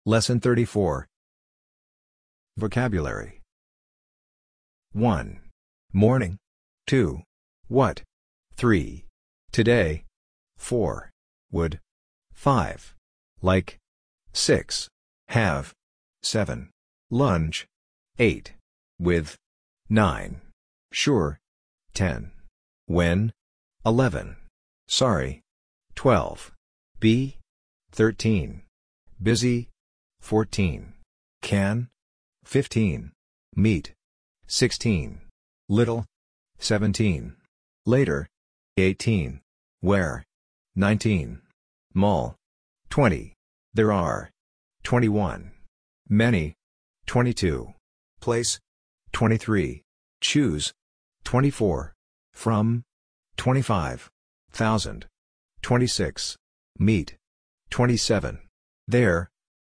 Lesson 34. Vocabulary. 1. Morning. 2. What? 3. Today. 4. Would. 5. Like. 6. Have. 7. Lunch. 8. With. 9. Sure. 10. When. 11. Sorry. 12. Be. 13. Busy. 14. Can. 15. Meet. 16. Little. 17. Later. 18. Where. 19. Mall. 20. There are. 21. Many. 22. Place. 23. Choose. 24. From. 25. Thousand. 26. Meet. 27. There.